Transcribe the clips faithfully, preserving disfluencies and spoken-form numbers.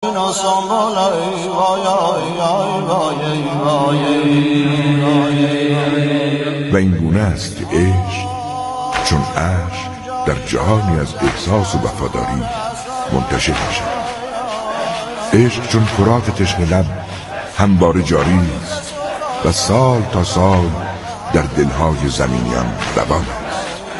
و این گونه است که عشق چون اشک در جهانی از احساس و وفاداری منتشر می شود. عشق چون فرات تشنه لب همواره جاری است و سال تا سال در دلهای زمینیان روان است.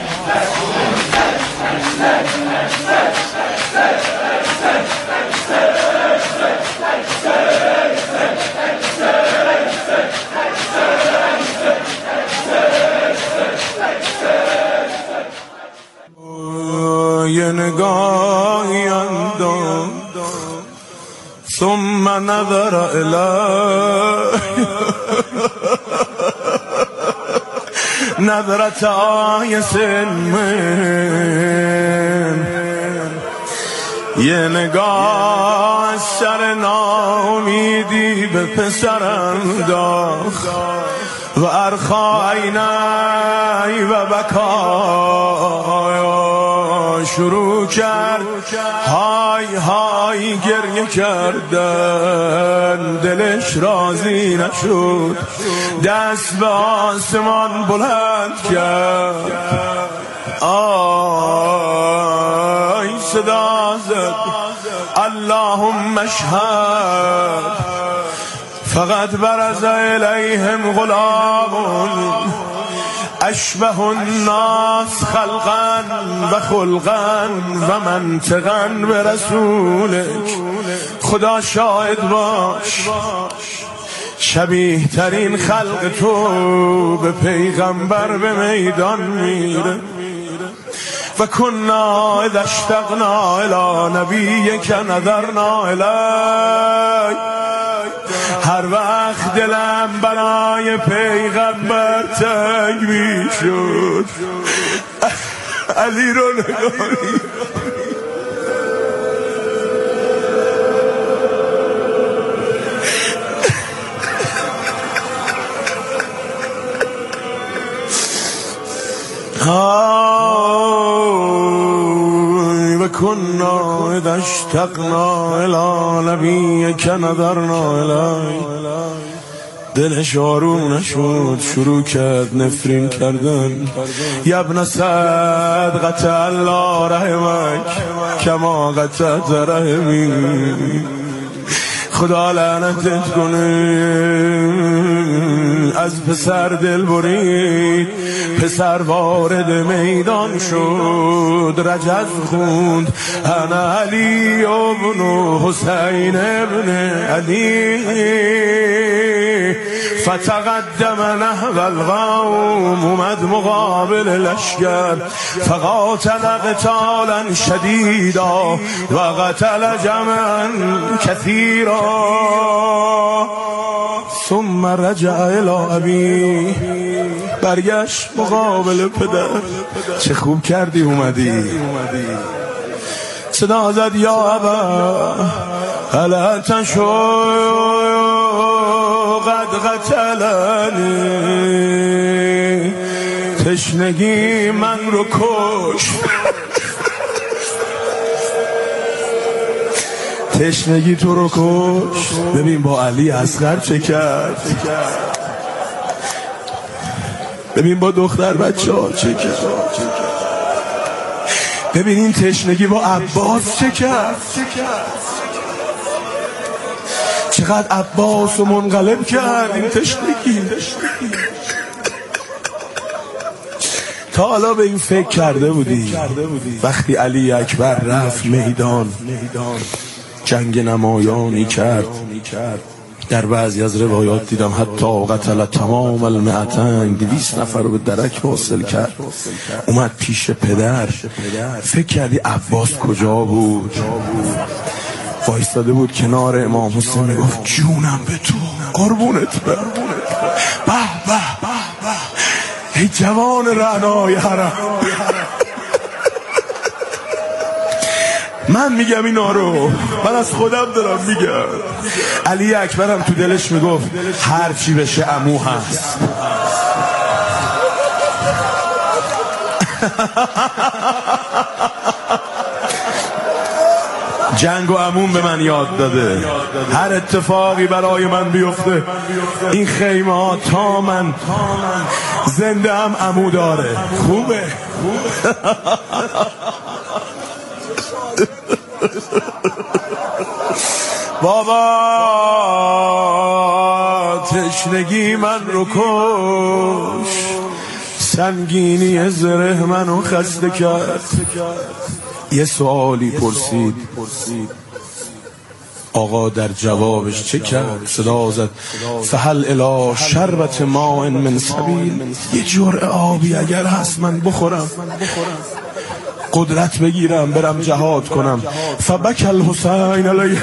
یه نگاهی انداز ثم نظر الی نظرت آیس من، یه نگاه از سر ناامیدی به پسر انداخت و ارخا عینی و بکا شروع کرد های های گریه کردن. دلش راضی نشد، دست به آسمان بلند کرد. آی صدا زد اللهم اشهد فقط برز الیهم غلام اشبه الناس خلقا و خلقا و منطقا به رسولک. خدا شاهد باش شبیه ترین خلق تو به پیغمبر به میدان میره. و کنا اذا اشتقنا الی نبیک نظرنا الیک. هر وقت دلم برای پیغمبر تنگ می شد علی رو نگاهی و کنا اذا اشتقنا الی نبیک نظرنا الیک. دلش آروم نشد، شروع کرد نفرین کردن. یا ابن سعد قطع الله رحمک کما قطعت رحمی. خدا لعنتت کنه، از پسر دل برید. پسر وارد میدان شد، رجز خوند انا علی ابن حسین ابن علی. فتقدم نحو القوم، اومد مقابل لشکر. فقاتل قتالا شدیدا و قتل جمعا کثیرا. ثم رجع الی ابی، برگشت مقابل پدر. چه خوب کردی اومدی. صدا زد یا ابا الا تشو قد قتلنی. تشنگی من رو کش، تشنگی تو رو کش. ببین با علی اصغر چه کرد، ببین با دختر بچه ها چه کرد، ببین این تشنگی با عباس چه کرد. چقدر عباس رو منقلب کرد این تشنگی. تا حالا به این فکر کرده بودی وقتی علی اکبر رفت میدان، جنگ نمایانی کرد. در بعضی از روایات دیدم حتی قتل تمام المئتین، دویست نفر رو به درک واصل کرد. اومد پیش پدر. فکر کردی عباس کجا بود؟ وایستاده بود کنار امام حسین، میگفت جونم به تو، قربونت برم. به به به ای جوان رعنای حرم. من میگم اینا رو، من از خودم دارم میگم. علی اکبرم تو دلش میگفت هر چی بشه عمو هست. جنگ و عموم به من یاد داده هر اتفاقی برای من بیفته این خیمه ها تا من زنده هم عمو داره. خوبه بابا تشنگی من رو کش، سنگینی زره منو خسته کرد. یه سوالی پرسید، آقا در جوابش چه کرد؟ صدا زد فهل الی شربت ماء من سبیل، یه جرعه آبی اگر هست من بخورم، قدرت بگیرم برم جهاد کنم. فبک الحسین علیه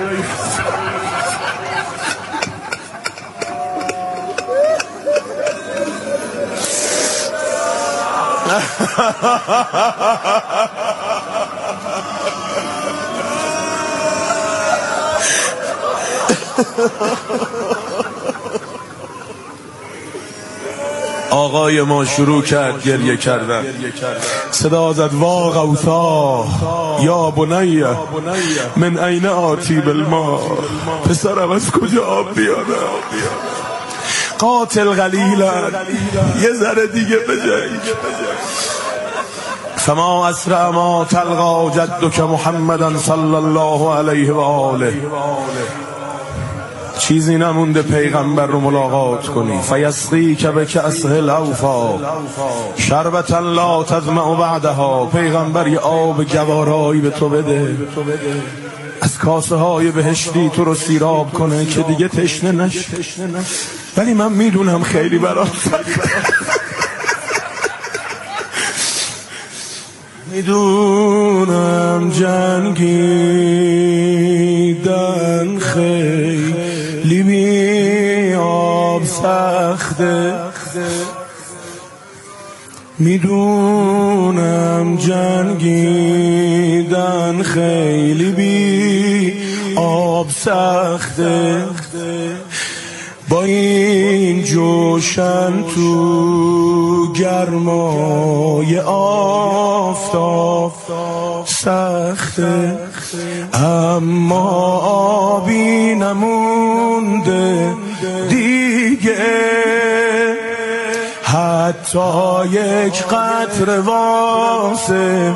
آقای ما شروع کرد گریه کردن. صدا زد وا غوثا یا بنی من این آتی بالماء، پسرم از کجا آب بیارم؟ قاتل قلیلا، یه ذره دیگه بجنگ. فما اسرع ما تلقا جدک محمدا صلی الله علیه و آله، چیزی نمونده پیغمبر رو ملاقات کنی. فیسقی که به کأسه الاوفا شربتا لا تظمأ بعدها، پیغمبر یه آب گوارایی به تو بده، از کاسه های بهشتی تو رو سیراب کنه که دیگه تشنه نش. ولی من میدونم خیلی برات میدونم جنگیدن خیلی بی آب سخته، میدونم جنگیدن خیلی بی آب سخته، با این جوشن تو گرمای آفتاب سخته، اما آبی نمونده دیگه، حتی یک قطره واسه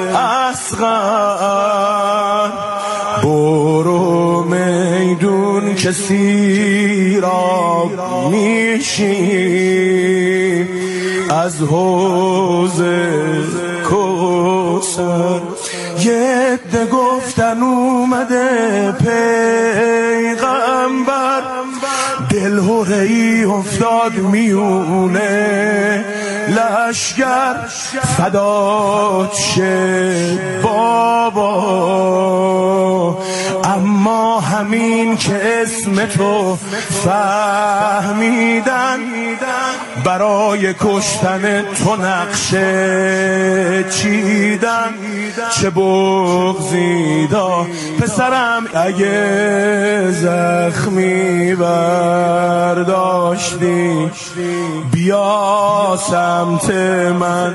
اصغر. برو میدون که سیراب میشی از حوض کوثر. یه عده گفتن اومده پیغمبر، دلهره‌ای افتاد میونه لشگر، فدات شه بابا. اما همین که اسم تو فهمیدن، برای کشتن تو نقشه چیدن. چه بغضی دا پسرم، اگه زخمی برداشتی بیا سمت من.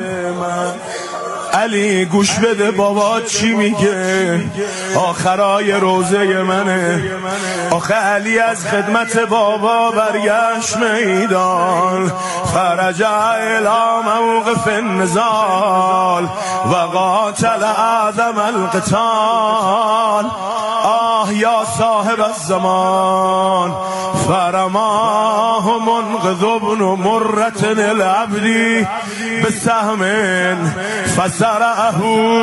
علی گوش بده بابا چی میگه، آخرای روزه منه. آخه علی از خدمت بابا برگشت میدان، فرجع الی موقف النزال و قاتل اعظم القتال. آه یا صاحب الزمان، فرماه منقذ ابن مرة العبدی بسهم فسرعه،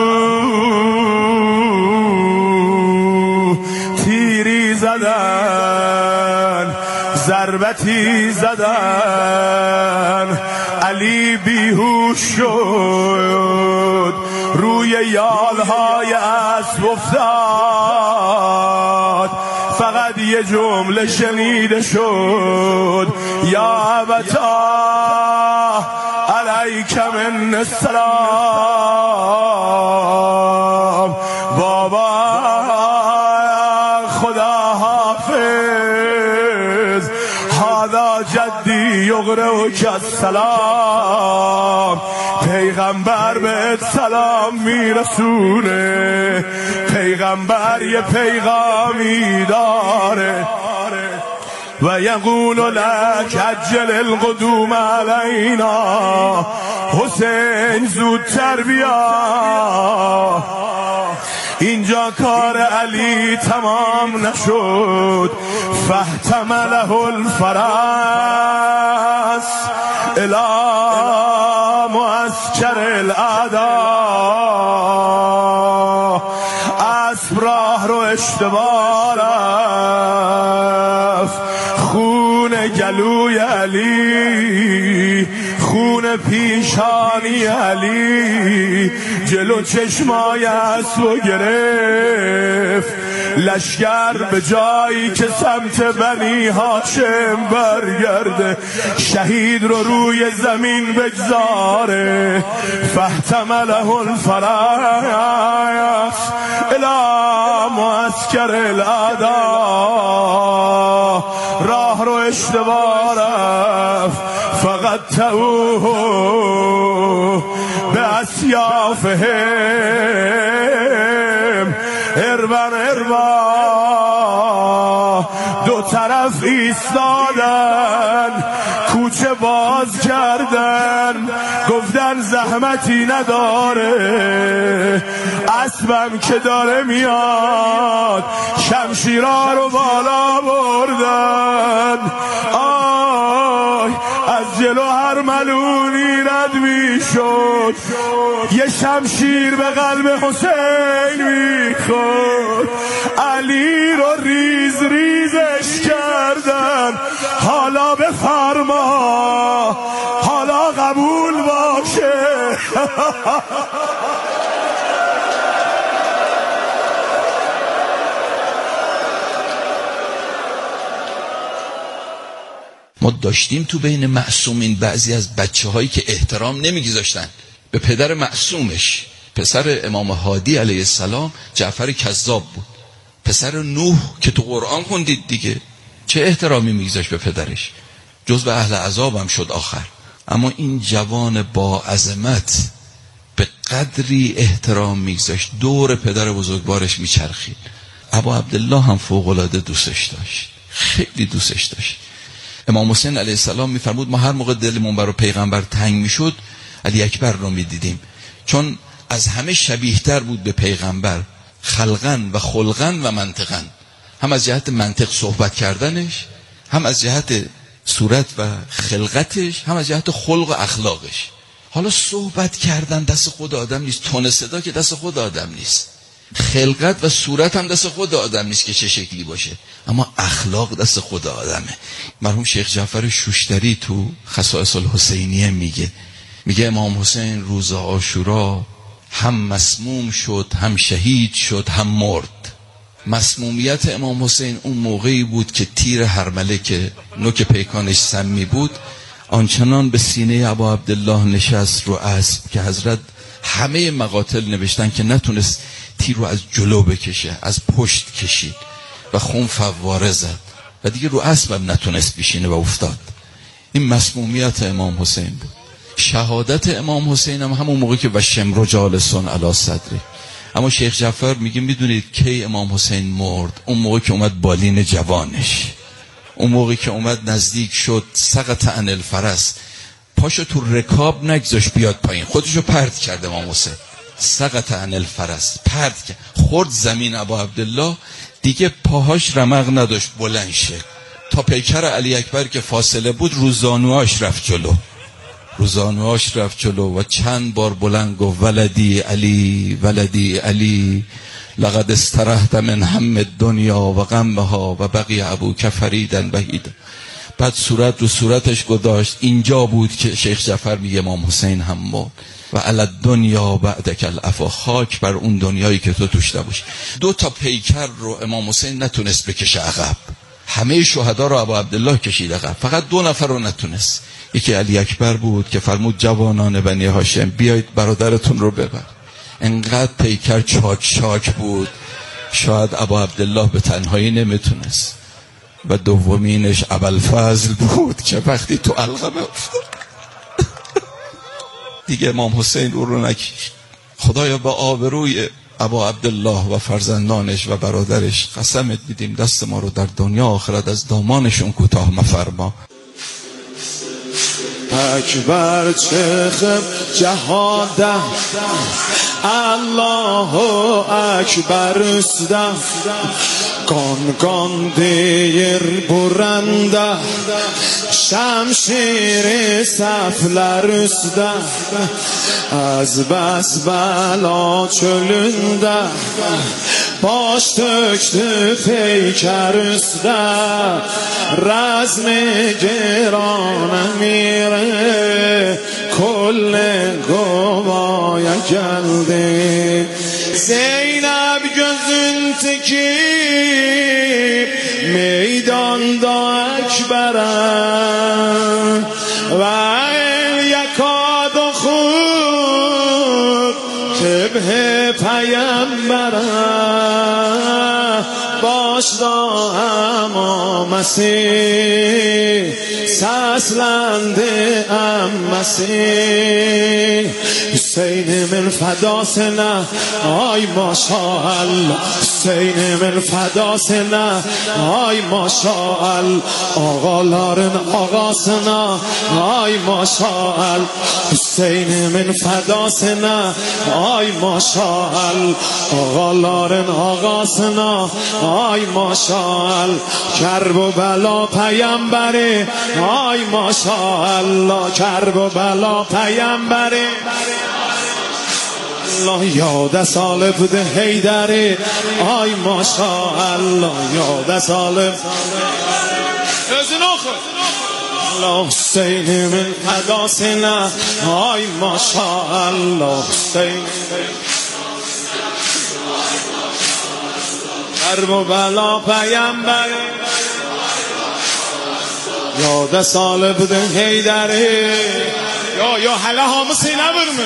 تیری زدن ضربتی زدن، علی بیهوش شد روی یالهای اسب افتاد. فقط یه جمله شنیده شد، یا ابتا علیک من السلام. بابا خدا حافظ هذا جدی یقرئک السلام، پیغمبر به سلام میرسونه، پیغمبر یه پیغامی داره. و یقول لک عجل القدوم علینا، حسین زودتر بیا. اینجا کار علی تمام نشد، فاحتمله الفرس الی معسکر الاعداء. اسب راه رو اشتباه رفت، خون گلوی علی، خون پیشانی علی جلو چشمای اسبو گرفت. لشکر به جایی که سمت بنی هاشم برگرده، شهید رو روی زمین بگذاره. فاحتمله الفرس الی معسکر الاعداء. راه رو اشتباه رفت، فقط تأوه به اسیافهم اربن اربا. دو طرف ایستادن، کوچه باز کردن، گفتن زحمتی نداره، اسبم که داره میاد. شمشیرها رو بالا بردن، آی از جلو هر ملونی رد میشد، یه شمشیر به قلب حسین میخورد. علی رو ریز ریزش کردن، حالا بفرما، حالا قبول باشه. ما داشتیم تو بین معصومین بعضی از بچه هایی که احترام نمیگذاشتن به پدر معصومش. پسر امام هادی علیه السلام جعفر کذاب بود، پسر نوح که تو قرآن خوندید دیگه، چه احترامی میگذاشت به پدرش، جزو اهل عذاب هم شد آخر. اما این جوان با عظمت به قدری احترام میگذاشت دور پدر بزرگوارش میچرخید. ابا عبدالله هم فوق العاده دوستش داشت، خیلی دوستش داشت. امام حسین علیه السلام میفرمود ما هر موقع دلمون برای پیغمبر تنگ میشد علی اکبر رو میدیدیم، چون از همه شبیه‌تر بود به پیغمبر خلقن و خلقن و منطقن، هم از جهت منطق صحبت کردنش، هم از جهت صورت و خلقتش، هم از جهت خلق و اخلاقش. حالا صحبت کردن دست خود آدم نیست، تون صدا که دست خود آدم نیست، خلقت و صورت هم دست خود آدم نیست که چه شکلی باشه، اما اخلاق دست خود آدمه. مرحوم شیخ جعفر شوشتری تو خصائص الحسینیه میگه میگه امام حسین روز عاشورا هم مسموم شد، هم شهید شد، هم مرد. مسمومیت امام حسین اون موقعی بود که تیر هرمله که نوک پیکانش سمی بود آنچنان به سینه ابا عبدالله نشست رو اسب که حضرت همه مقاتل نوشتن که نتونست تیر رو از جلو بکشه، از پشت کشید و خون فواره زد و دیگه رو اسبم نتونست بشینه و افتاد. این مسمومیت امام حسین بود. شهادت امام حسین هم همون موقع که و شمر جالسون علی صدری. اما شیخ جعفر میگه میدونید کی امام حسین مرد؟ اون موقع که اومد بالین جوانش، اون موقع که اومد نزدیک شد سقط عن الفرس، پاشو تو رکاب نگذاش بیاد پایین، خودشو پرت کرد امام حسین. سقط عن الفرس، پرت کرد، خورد زمین. ابا عبدالله دیگه پاهاش رمق نداشت بلند شه، تا پیکر علی اکبر که فاصله بود روزانوهاش رفت جلو، روزانوهاش رفت جلو و چند بار بلند گفت ولدی علی ولدی علی لقد استرحت من هم الدنیا و غمها و بقی ابوک فریدا وحیدا. بعد صورت رو صورتش گذاشت. اینجا بود که شیخ جعفر میگه امام حسین هم مرد و علی الدنیا بعدک العفو، خاک بر اون دنیایی که تو توش نباشی. دو تا پیکر رو امام حسین نتونست بکشه عقب، همه شهدا رو ابو عبدالله کشید عقب، فقط دو نفر رو نتونست. یکی علی اکبر بود که فرمود جوانان بنی هاشم بیایید برادرتون رو ببر. انقدر پیکر چاک چاک بود شاید ابو عبدالله به تنهایی نمیتونست. و دومینش ابوالفضل بود که وقتی تو علقمه افتاد دیگه امام حسین او رو نکشت. خدایا با آبروی ابا عبدالله و فرزندانش و برادرش قسمت میدیم دست ما رو در دنیا آخرت از دامانشون کوتاه مفرما. اکبر چخم جهاده الله اکبر اسده گان گان دیر برنده شمشیر سفلر اسده از بس بلا چلنده باش تکت پیکر اسده رزم گران میره کل گوای geldi Zeynep gözün teki meydanda ekbere ve el yakad khud tebhe peyambere başda amamesi seslendi emmesi Hüseyin min fedasına ay maşallah Hüseyin min fedasına ay maşallah ağaların ağasına ay maşallah Hüseyin min fedasına ay maşallah ağaların ağasına ay maşallah Kerb و bela پیامبری ay maşallah Kerb و bela پیامبری الله یاد سال بوده حیدری ay maşallah یاد سال özün oku Allah Hüseyin'imin fedasına ay maşallah Hüseyin Kerb و bela پیامبری یاد سال بودن حیدری یا یا حالا hamısı نبرمه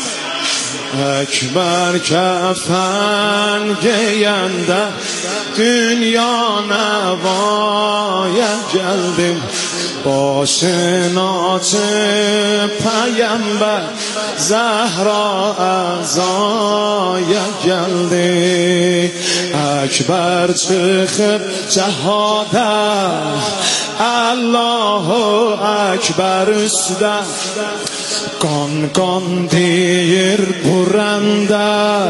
Ekber kefen giyende dünya nevaya geldim başını açıp peygamber Zehra azaya geldi Ekber çıkıp cehada Allahu Ekber üstte Kan kan deyir buranda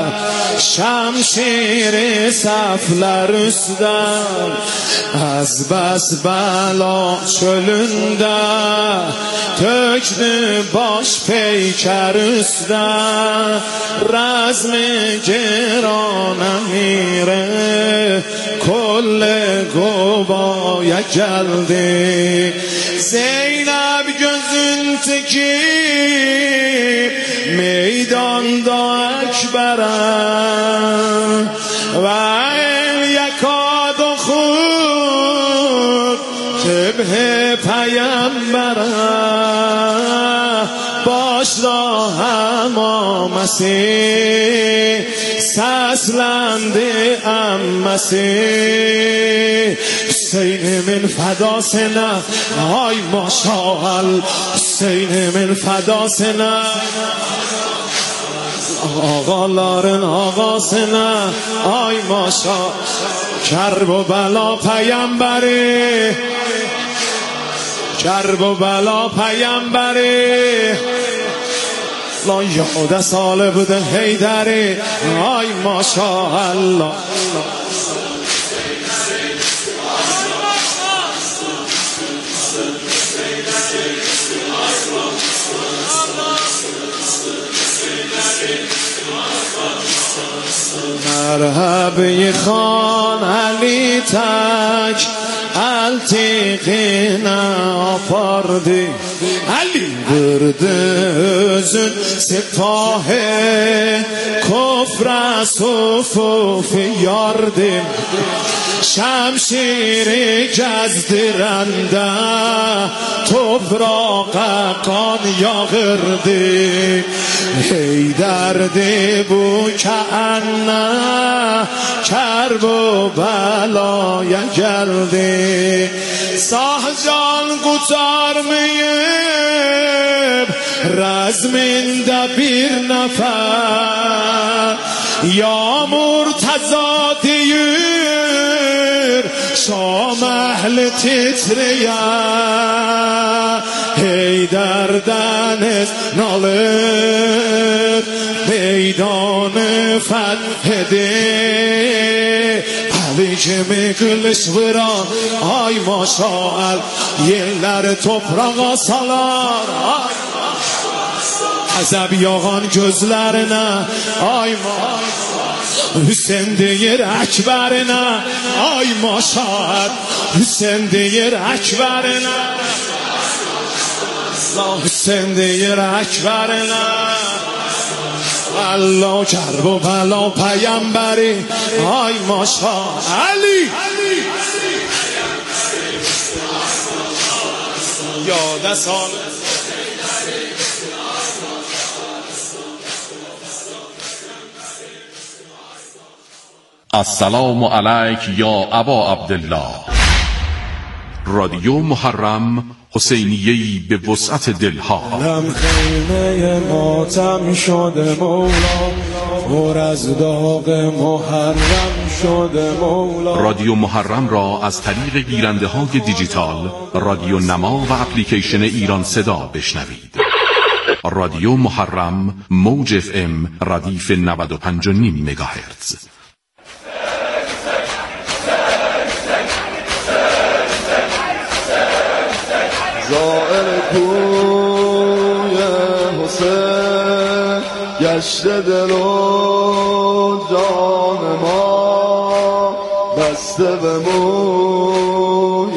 Şemşiri saflar üstte Az bas bela çölünde Tökdü baş peyker üstte Razmi giran emire Kolle gobaya geldi Zeynep gözün teki meydanda ekbere ve el yakad khud tebhe peyambere başda hamamesi seslendi emmesi Hüseyin'imin fedasına ay maşallah Hüseyin'imin fedasına ağaların ağasına ay maşallah Kerb و bela پیامبری Kerb و bela پیامبری لا یاد سال بوده حیدری ay maşallah مرحبی خان علی تک التیقینه آپاردی علی برده özün سپاه کفر صفوف یاردیم شمشیر گزدرنده توفراق قان یاغردی ای درد بو کعنه کرب و بلای گردی ساه جان قطار میب رزمنده بیر نفر یا مرتضا دیر شام اهل تتریه ای در دنس نالر میدان فتح ده علی که میگلش وران ay maşal yerler toprağa salar ay azab yağan gözlerine ay maşal Hüseyin deyir Ekberine ay maşal Hüseyin deyir Ekberine Hüseyin deyir Ekberine Allah کرب و بلا پیامبری آی ماشا علی یاد سال السلام علیک یا ابا عبدالله. رادیو محرم، حسینیه‌ای به وسعت دلها. لم خیمه ماتم شده مولا پر از داغ محرم شده مولا. رادیو محرم را از طریق گیرنده های دیجیتال رادیو نما و اپلیکیشن ایران صدا بشنوید. رادیو محرم موج اف ام ردیف نود و پنج و نیم مگاهرتز. زائر کوی حسین گشته دل و جان ما بسته به موی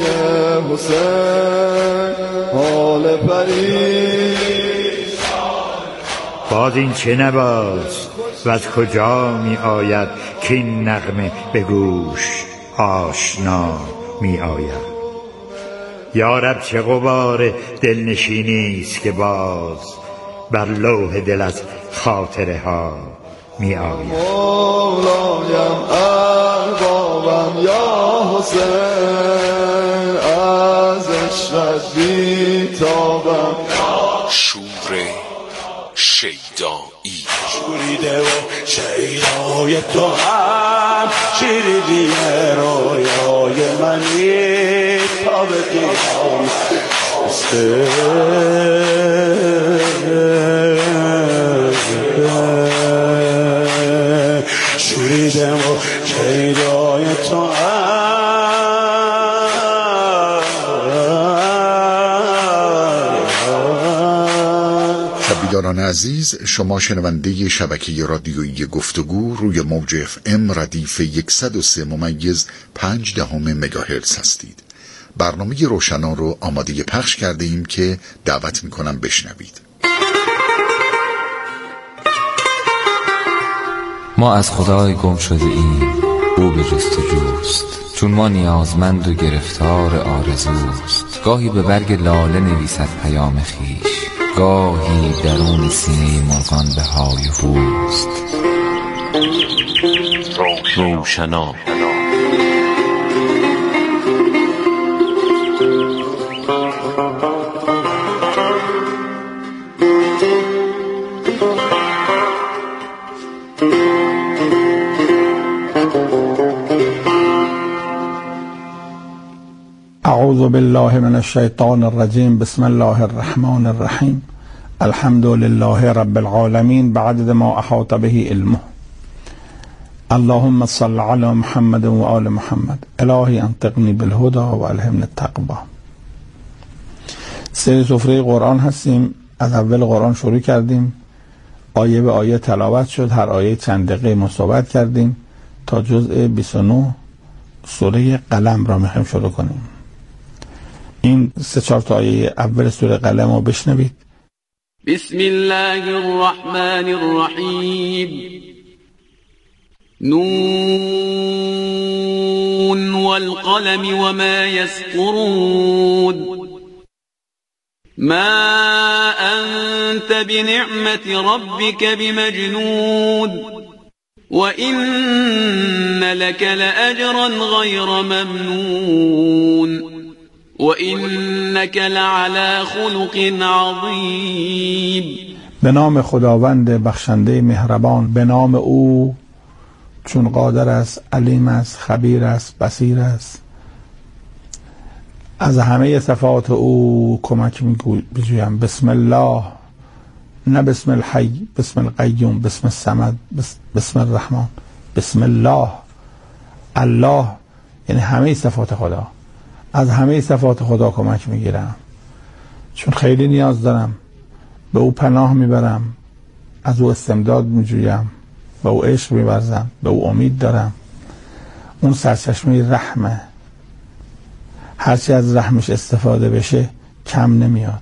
حسین حال پریشان. باز این چه نواز و از کجا می آید که این نغمه به گوش آشنا می آید؟ یارب چه غبار دلنشینی است که باز بر لوح دل از خاطره ها می آید. مولایم اربابم یا حسین از عشقت بیتابم. شور شیدایی شوریده و شیدای تو هم شیریدی رویای منی تا به دیدم شوریده و شیدای تو هم. شنوندگان عزیز، شما شنونده شبکه رادیویی گفتگو روی موج اف ام ردیف صد و سه ممیز پنج دهم مگاهرتز هستید. برنامه روشنا رو آماده پخش کرده ایم که دعوت میکنم بشنوید. ما از خدای گم شده ایم، او به جستجوست، چون ما نیازمند و گرفتار آرزوست. گاهی به برگ لاله نویسد پیام خیش، گاهی درون سینه مرغان به های هوست. روشنا اعوذ بالله من الشیطان الرجیم. بسم الله الرحمن الرحیم. الحمد لله رب العالمین بعدد ما احاط به علمه. اللهم صل علی محمد و آل محمد. الهی انطقنی بالهدى و الهمنی التقوی. سری سفره قرآن هستیم. از اول قرآن شروع کردیم، آیه به آیه تلاوت شد، هر آیه چند دقیقه ما صحبت کردیم تا جزء بیست و نه سوره قلم را میخوایم شروع کنیم. این سه چهار تا آیه اول سوره قلم رو بشنوید. بسم الله الرحمن الرحیم. نون والقلم وما يسطرون ما أنت بنعمة ربك بمجنون وإن لك لأجرا غير ممنون وإنك لعلى خلق عظیم. به نام خداوند بخشنده مهربان. به نام او چون قادر است، علیم است، خبیر است، بصیر است. از همه صفات او کمک می‌جویم. بسم الله، نه بسم الحی، بسم القیوم، بسم الصمد، بسم الرحمن. بسم الله. الله یعنی همه صفات خدا. از همه صفات خدا کمک میگیرم چون خیلی نیاز دارم. به او پناه میبرم، از او استمداد میجویم، به او عشق میورزم، به او امید دارم. اون سرچشمه رحمه، هرچی از رحمش استفاده بشه کم نمیاد.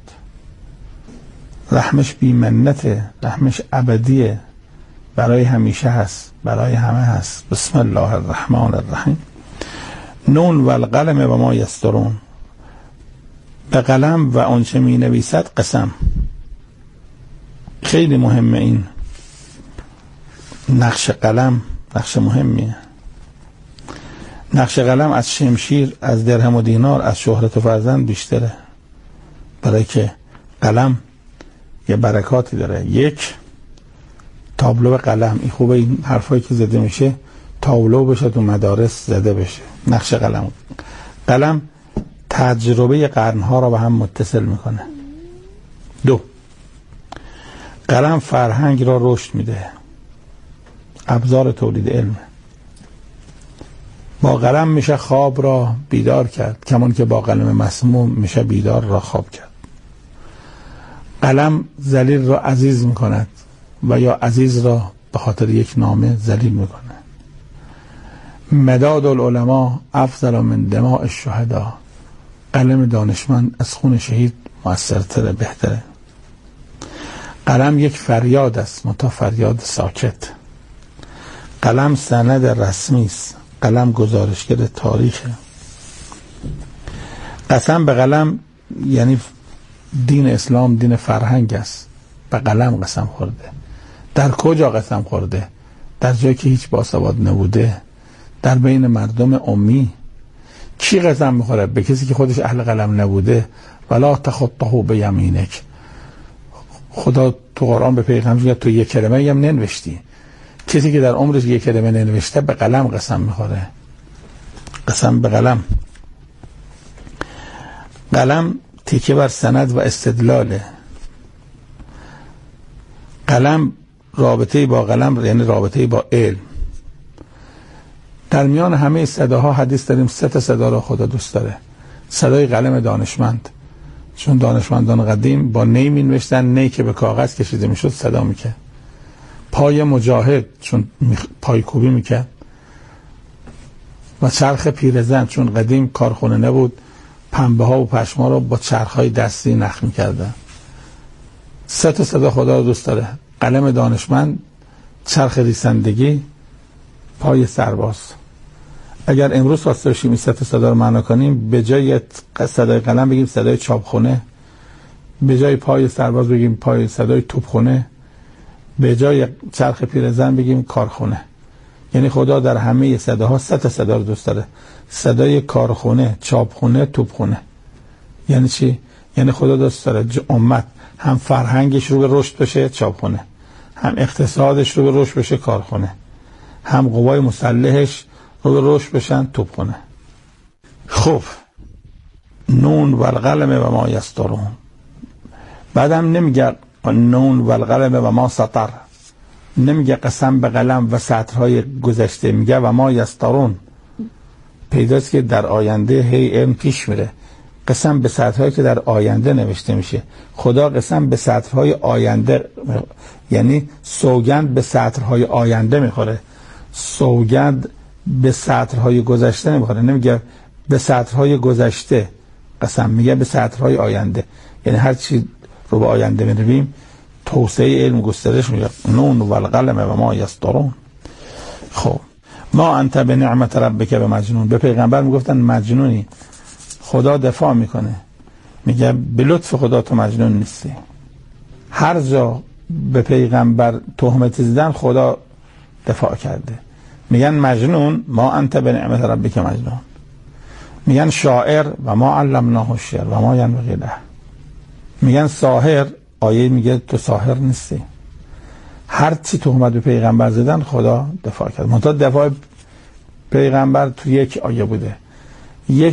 رحمش بیمنته، رحمش ابدیه، برای همیشه هست، برای همه هست. بسم الله الرحمن الرحیم. نون و القلم و ما یسطرون. به قلم و آنچه می نویسد قسم. خیلی مهمه این نقش قلم، نقش مهمیه. نقش قلم از شمشیر، از درهم و دینار، از شهرت و فرزند بیشتره، برای که قلم یه برکاتی داره. یک، تابلو قلم. این خوبه این حرفایی که زده میشه تابلو بشه، تو مدارس زده بشه. نقش قلم. قلم تجربه قرنها را به هم متصل میکنه. دو، قلم فرهنگ را رشد میده، ابزار تولید علم. با قلم میشه خواب را بیدار کرد، کمان که با قلم مسموم میشه بیدار را خواب کرد. قلم ذلیل را عزیز میکند و یا عزیز را به خاطر یک نامه ذلیل میکنه. مداد العلماء افضل من دماء الشهداء. قلم دانشمند از خون شهید مؤثرتره، بهتره. قلم یک فریاد است، متا فریاد ساکت. قلم سند رسمی است، قلم گزارشگر تاریخه. قسم به قلم یعنی دین اسلام دین فرهنگ است. به قلم قسم خورده. در کجا قسم خورده؟ در جایی که هیچ باسواد نبوده، در بین مردم امی. کی قسم میخوره؟ به کسی که خودش اهل قلم نبوده. ولا تخطه بیمینک. خدا تو قرآن به پیغمبر میگه تو یک کلمه هم ننوشتی. کسی که در عمرش یک کلمه ننوشته به قلم قسم میخوره. قسم به قلم. قلم تکیه بر سند و استدلاله. قلم رابطه با قلم یعنی رابطه با علم. در میان همه صداها حدیث داریم سه تا صدا را خدا دوست داره. صدای قلم دانشمند، چون دانشمندان قدیم با نی می نوشتن، نی که به کاغذ کشیده میشد صدا میکرد. پای مجاهد، چون پای کوبی میکرد. و چرخ پیرزن، چون قدیم کارخونه نبود، پنبه ها و پشما رو با چرخ های دستی نخ میکردن. سه تا صدا خدا رو دوست داره: قلم دانشمند، چرخ ریسندگی، پای سرباز. اگر امروز خواسته باشیم این سه تا صدا رو معنا کنیم، به جای صدای قلم بگیم صدای چاپخونه، به جای پای سرباز بگیم پای صدای توپخونه، به جای چرخ پیرزن بگیم کارخونه. یعنی خدا در همه صداها سه تا صدا رو دوست داره: صدای کارخونه، چاپخونه، توپخونه. یعنی چی؟ یعنی خدا دوست داره امت هم فرهنگش رو به رشد بشه، چاپخونه، هم اقتصادش رو به رشد بشه، کارخونه، هم قوای مسلحش رو به رشد بشن، توپخونه. خب نون و القلم و ما یسطرون. بعدم نمیگه نون و القلم و ما سطر، نمیگه قسم به قلم و سطرهای گذشته، میگه و ما یسطرون. پیداست که در آینده هی علم پیش میره. قسم به سطرهایی که در آینده نوشته میشه. خدا قسم به سطرهای آینده، یعنی سوگند به سطرهای آینده میخوره، سوگند به سطرهای گذشته نمیخوره. نمیگه به سطرهای گذشته قسم، میگه به سطرهای آینده. یعنی هر چی رو به آینده میرویم توسعه علم گسترش میشه. نون و القلم و ما یسطرون. خب ما انت به نعمت ربک به مجنون. به پیغمبر میگفتن مجنونی، خدا دفاع میکنه، میگه به لطف خدا تو مجنون نیستی. هر جا به پیغمبر تهمت زدن خدا دفاع کرده. میگن مجنون، ما انت به نعمت ربک مجنون. میگن شاعر، و ما علمناه الشعر و ما ینبغی له. میگن ساحر، آیه میگه تو ساحر نیستی. هر چی تهمت به پیغمبر زدن خدا دفاع کرد. منتها دفاع پیغمبر تو یک آیه بوده.